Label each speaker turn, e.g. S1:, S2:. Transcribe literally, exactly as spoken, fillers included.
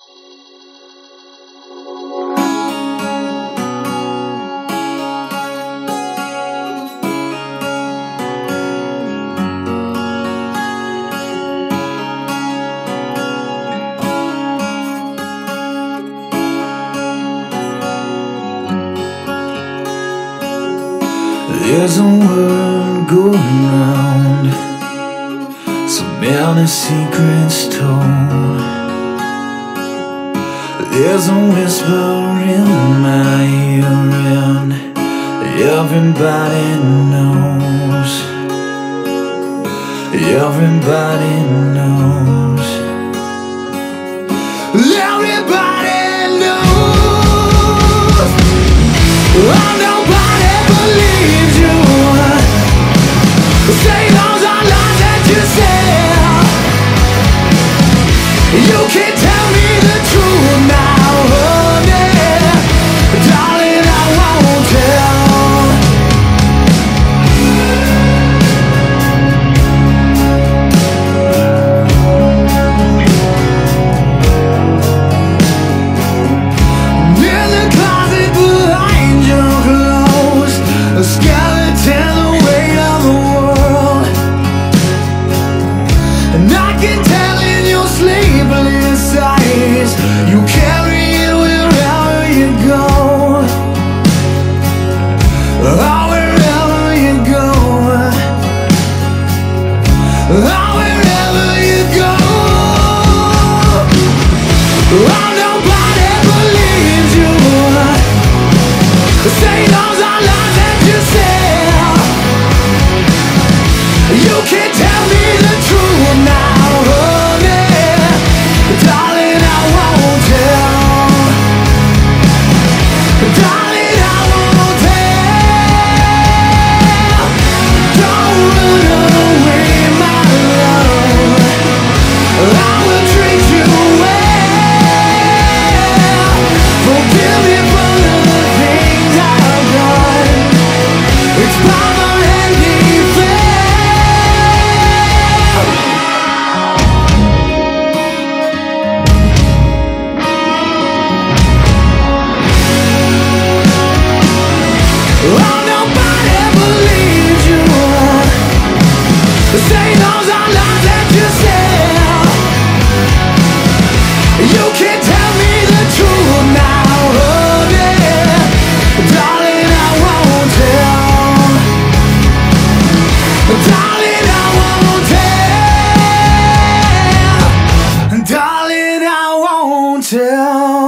S1: There's a word going round, so many secrets told. There's a whisper in my ear and everybody knows. Everybody knows. Everybody knows. Oh, nobody believes you. Say those are lies that you say. You can't tell me the truth now, honey. Darling, I won't tell. In the closet behind your clothes, a skeleton, the weight of the world. And I can tell in your sleepless eyes, you carry it wherever you go. Oh, wherever you go. Oh, wherever you go. Oh, nobody believes you. Say those are lies that you say. You can't tell me the truth now, honey. Darling, I won't tell. Darling, I won't tell. Don't run away, my love. I will treat you well. Forgive me for the things I've done. It's by my handy Oh, nobody believes you. Say those are lies that you say. You can't tell me the truth now, honey. Darling, I won't tell. Darling, I won't tell. Darling, I won't tell.